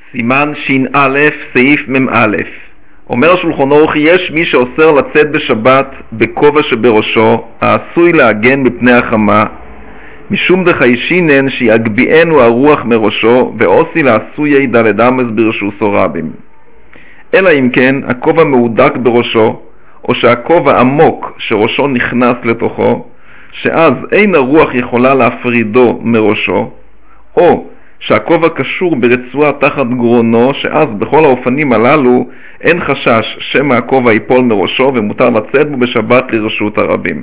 סימן ש"א סעיף מ"א. אומר השולחן ערוך, יש מי שאוסר לצאת בשבת בכובע שבראשו העשוי להגן מפני החמה, משום דחיישינן שיגביאנו הרוח מראשו ואוסי לעשויי דלת אמס ברשוסו רבים. אלא אם כן הכובע מהודק בראשו, או שהכובע עמוק שראשו נכנס לתוכו, שאז אין הרוח יכולה להפרידו מראשו, או שהכובע קשור ברצועה תחת גרונו, שאז בכל האופנים הללו אין חשש שמא הכובע ייפול מראשו ומותר לצאת בו בשבת לרשות הרבים.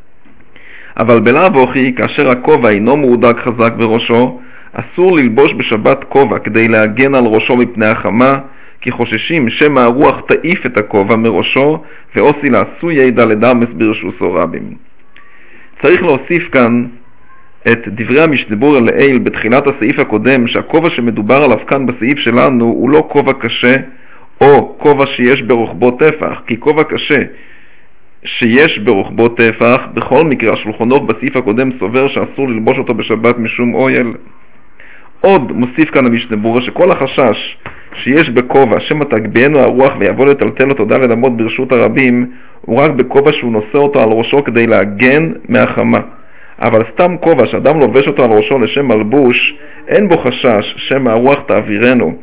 אבל בלאו הכי, כאשר הכובע אינו מהודק חזק בראשו, אסור ללבוש בשבת כובע כדי להגן על ראשו מפני החמה, כי חוששים שמא הרוח תעיף את הכובע מראשו ואוסי לעשויי דלת אמס ברשוסו רבים. צריך להוסיף כאן את דברי המשנה ברורה לעיל בתחילת הסעיף הקודם, שהכובע שמדובר עליו כאן בסעיף שלנו הוא לא כובע קשה או כובע שיש ברוחבו טפח, כי כובע קשה שיש ברוחבו טפח, בכל מקרה השולחן ערוך בסעיף הקודם סובר שאסור ללבוש אותו בשבת משום אויל. עוד מוסיף כאן המשנה ברורה שכל החשש שיש בכובע שמא תגביאנו הרוח ויבוא לטלטל אותו דלת אמות ברשות הרבים, הוא רק בכובע שהוא נושא אותו על ראשו כדי להגן מהחמה. אבל סתם כובע שאדם לובש אותו על ראשו לשם מלבוש, אין בו חשש שמא הרוח תעבירנו,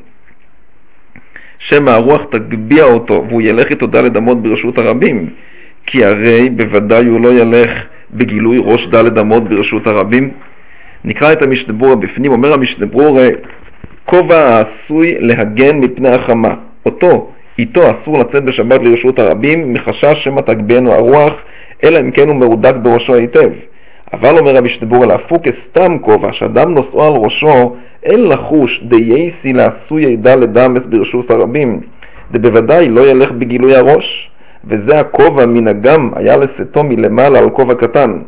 שמא הרוח תגביע אותו והוא ילך איתו דלת אמות ברשות הרבים, כי הרי בוודאי הוא לא ילך בגילוי ראש דלת אמות ברשות הרבים. נקרא את המשנה ברורה בפנים. אומר המשנה ברורה, כובע העשוי להגן מפני החמה, איתו אסור לצאת בשבת לרשות הרבים מחשש שמא תגביאנו הרוח, אלא אם כן הוא מהודק בראשו היטב. אבל אומר המשנה ברורה, להפוק סתם כובע שאדם נושאו על ראשו, אין לחוש דייסי לעשויי דלת אמס ברשות הרבים, בוודאי לא ילך בגילוי הראש, וזה הכובע מנהגם היה לשאתו מלמעלה על כובע קטן.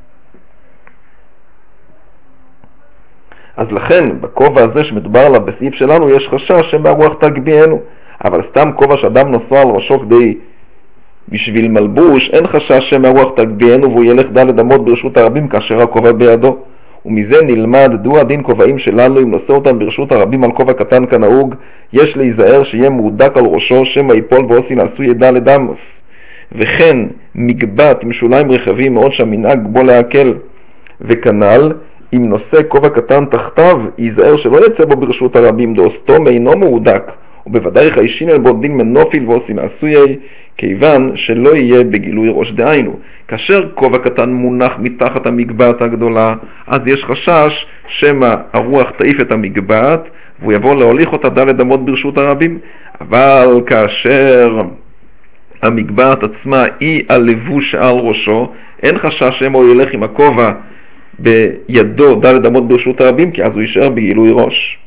אז לכן בכובע הזה שמדובר עליו בסעיף שלנו יש חשש שמא הרוח תגביאנו, אבל סתם כובע שאדם נושאו על ראשו בשביל מלבוש, אין חשש שמא הרוח תגביאנו והוא ילך דלת אמות ברשות הרבים כאשר הכובע בידו. ומזה נלמד דו הדין כובעים שלנו, אם נושא אותם ברשות הרבים על כובע קטן כנהוג, יש להיזהר שיהיה מהודק על ראשו שמא ייפול ואוסי לעשויי דלת אמס. וכן מגבת עם שוליים רחבים מאוד שהמנהג בו להקל. וכנ"ל אם נושא כובע קטן תחתיו, ייזהר שלא יצא בו ברשות הרבים דאוסתום אינו מהודק, ובוודאי חיישין אל בו דין מנופיל ואוסי לעשויי, כיוון שלא יהיה בגילוי ראש. דהיינו, כאשר כובע קטן מונח מתחת המגבעת הגדולה, אז יש חשש שמא הרוח תעיף את המגבעת והוא יבוא להוליך אותה דלת אמות ברשות הרבים. אבל כאשר המגבעת עצמה היא הלבוש על ראשו, אין חשש שמא הוא ילך עם הכובע בידו דלת אמות ברשות הרבים, כי אז הוא יישאר בגילוי ראש.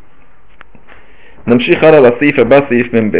נמשיך הלאה לסעיף הבא, סעיף מ"ב.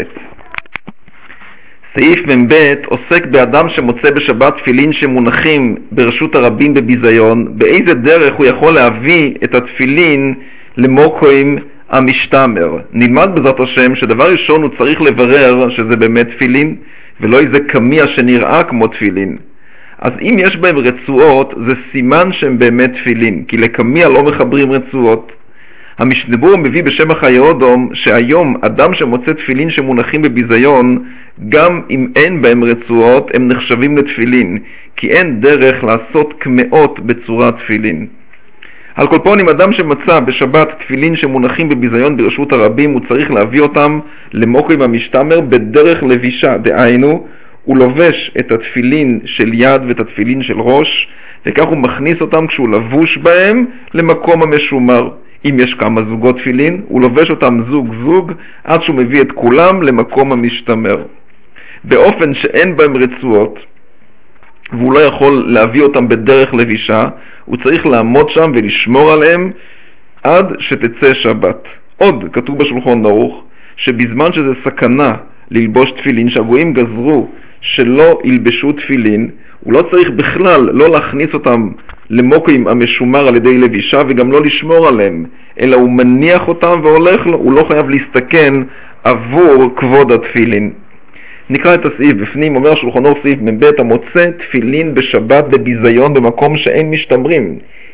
סעיף מ"ב עוסק באדם שמוצא בשבת תפילין שמונחים ברשות הרבים בביזיון, באיזה דרך הוא יכול להביא את התפילין למוקוים המשתמר. נלמד בעזרת השם שדבר ראשון הוא צריך לברר שזה באמת תפילין ולא איזה קמיע שנראה כמו תפילין. אז אם יש בהם רצועות זה סימן שהם באמת תפילין, כי לקמיע לא מחברים רצועות. המשנה ברורה מביא בשם החיי אודום שהיום אדם שמוצא תפילין שמונחים בביזיון, גם אם אין בהם רצועות הם נחשבים לתפילין, כי אין דרך לעשות קמאות בצורת תפילין. על כל פנים, אדם שמצא בשבת תפילין שמונחים בביזיון ברשות הרבים, הוא צריך להביא אותם למוקוים המשתמר בדרך לבישה. דהיינו, הוא לובש את התפילין של יד ואת התפילין של ראש, וכך הוא מכניס אותם כשהוא לבוש בהם למקום המשומר. אם יש כמה זוגות תפילין, הוא לובש אותם זוג זוג עד שהוא מביא את כולם למקום המשתמר, באופן שאין בהם רצועות, והוא לא יכול להביא אותם בדרך לבישה. הוא צריך לעמוד שם ולשמור עליהם עד שתצא שבת. עוד כתוב בשולחן ערוך שבזמן שזה סכנה ללבוש תפילין, שהגויים גזרו שלא ילבשו תפילין, הוא לא צריך בכלל לא להכניס אותם למוקוים המשומר על ידי לבישה וגם לא לשמור עליהם, אלא הוא מניח אותם והולך לו, הוא לא חייב להסתכן עבור כבוד התפילין. נקרא את הסעיף בפנים. אומר השולחן ערוך סעיף מ"ב, המוצא תפילין בשבת בביזיון במקום שאין משתמרים,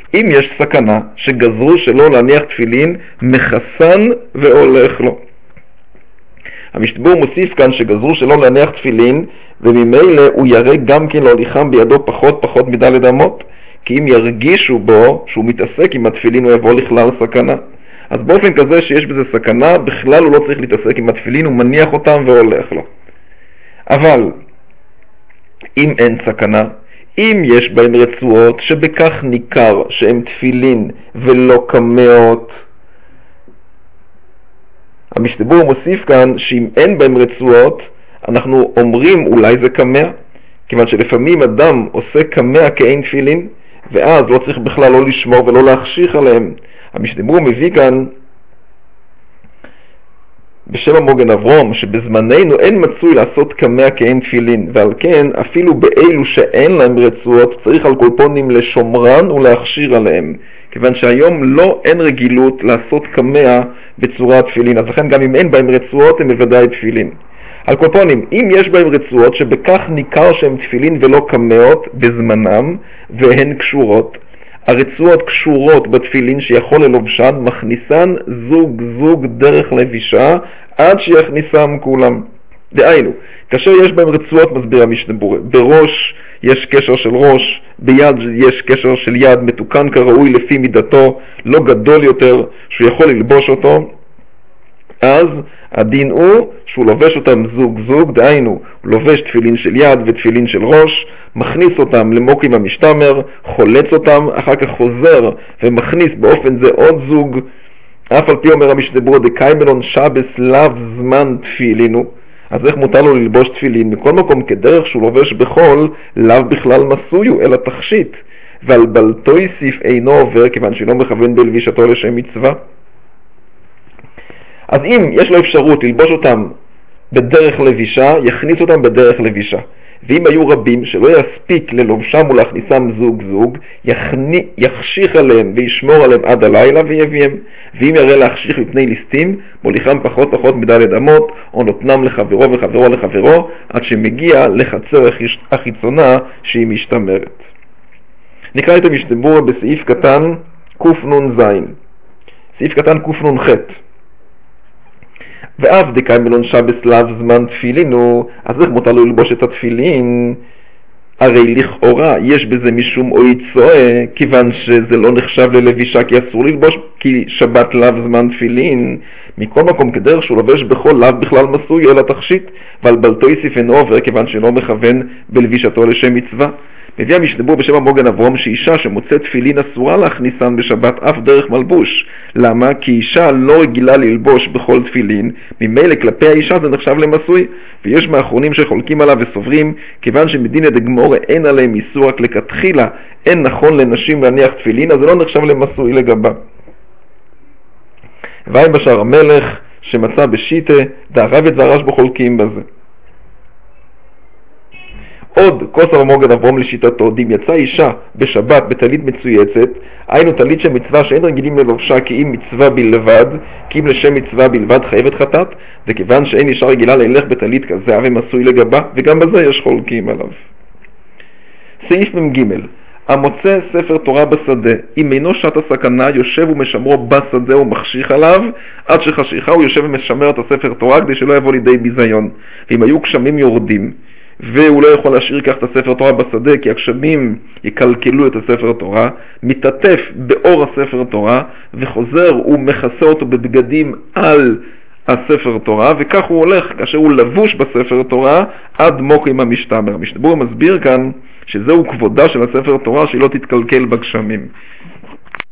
אם יש סכנה שגזרו שלא להניח תפילין, מחסן והולך לו. המשתבר מוסיף כאן שגזרו שלא להניח תפילין, וממילא הוא יראה גם כן להוליכם בידו פחות מדלת אמות, כי אם ירגישו בו שהוא מתעסק עם התפילין הוא יבוא לכלל סכנה. אז באופן כזה שיש בזה סכנה, בכלל הוא לא צריך להתעסק עם התפילין, הוא מניח אותם והולך לו. אבל אם אין סכנה, אם יש בהם רצועות שבכך ניכר שהם תפילין ולא קמאות, המשתבר מוסיף כאן שאם אין בהם רצועות, אנחנו אומרים אולי זה קמא, כיוון שלפעמים אדם עושה קמא כאין תפילין, ואז לא צריך בכלל לא לשמור ולא להחשיך עליהם. המשתבר מביא כאן בשם המוגן אברום שבזמננו אין מצוי לעשות קמא כאין תפילין, ועל כן אפילו באלו שאין להם רצועות צריך על כל פנים לשומרן ולהכשיר עליהם, כיוון שהיום אין רגילות לעשות קמא בצורת תפילין, אז לכן גם אם אין בהם רצועות הם בוודאי תפילין. על כל פנים, אם יש בהם רצועות שבכך ניכר שהם תפילין ולא קמאות בזמנם והן קשורות, הרצועות קשורות בתפילין שיכול ללובשן, מכניסן זוג דרך לבישה עד שיכניסם כולם. דהיינו, כאשר יש בהם רצועות, מסביר המשתבר, בראש יש קשר של ראש, ביד יש קשר של יד מתוקן כראוי לפי מידתו, לא גדול יותר שהוא יכול ללבוש אותו, אז הדין הוא שהוא לובש אותם זוג, דהיינו, הוא לובש תפילין של יד ותפילין של ראש, מכניס אותם למוקים המשתמר, חולץ אותם, אחר כך חוזר ומכניס באופן זה עוד זוג, אף על פי אומר המשתבר דקיימלון שבס לאו זמן תפילינו, אז איך מותר לו ללבוש תפילין? מכל מקום כדרך שהוא לובש בחול, לאו בכלל מסויו אלא תכשיט, ועל בלתו יסיף אינו עובר כיוון שאינו מכוון בלבישתו לשם מצווה. אז אם יש לו אפשרות ללבוש אותם בדרך לבישה, יכניס אותם בדרך לבישה. ואם היו רבים שלא יספיק ללובשם ולהכניסם זוג, יחשיך עליהם וישמור עליהם עד הלילה ויביהם. ואם יראה להחשיך מפני ליסטים, מוליכם פחות מדלת אמות, או נותנם לחברו וחברו לחברו, עד שמגיע לחצר החיצונה שהיא משתמרת. נקרא את המשתבר בסעיף קטן קנ"ז. סעיף קטן קנ"ח. ואף דקיימלון שבס לאו זמן תפילינו, אז איך מותר לו ללבוש את התפילין? הרי לכאורה יש בזה משום אוי צועה, כיוון שזה לא נחשב ללבישה כי אסור ללבוש כי שבת לאו זמן תפילין. מכל מקום כדרך שהוא לובש בכל לאו בכלל מסוי אלא תכשיט, ועל בלתו יסיף אינו עובר כיוון שאינו מכוון בלבישתו לשם מצווה. מביא המשתבר בשם המוגן אברום שאישה שמוצאת תפילין אסורה להכניסן בשבת אף דרך מלבוש. למה? כי אישה לא רגילה ללבוש בכל תפילין, ממילא כלפי האישה זה נחשב למסוי, ויש מאחרונים שחולקים עליו וסוברים, כיוון שמדינא דגמורא אין עליהם איסור רק לכתחילה, אין נכון לנשים להניח תפילין, אז זה לא נחשב למסוי לגבה. ואין בשער המלך שמצא בשיטה, דהרב"ד והרשב"א חולקים בזה. עוד כוסר המוגן אברום לשיטתו, דים יצא אישה בשבת בטלית מצויצת, היינו טלית של מצווה שאין רגילים ללובשה כי אם מצווה בלבד, כי אם לשם מצווה בלבד חייבת חטאת, וכיוון שאין אישה רגילה ללך בטלית כזה, הרי מסוי לגבה, וגם בזה יש חולקים עליו. סעיף מ"ג. המוצא ספר תורה בשדה, אם אינו שעת הסכנה, יושב ומשמרו בשדה ומחשיך עליו, עד שחשיכה הוא יושב ומשמר את הספר תורה כדי שלא יבוא לידי ביזיון. ואם היו גשמים יורדים, והוא לא יכול להשאיר כך את הספר תורה בשדה, כי הגשמים יקלקלו את הספר תורה, מתעטף באור הספר תורה, וחוזר ומכסה אותו בבגדים על הספר תורה, וכך הוא הולך כאשר הוא לבוש בספר תורה עד מוקים המשתמר. המשתבר מסביר כאן שזהו כבודה של הספר תורה שהיא לא תתקלקל בגשמים.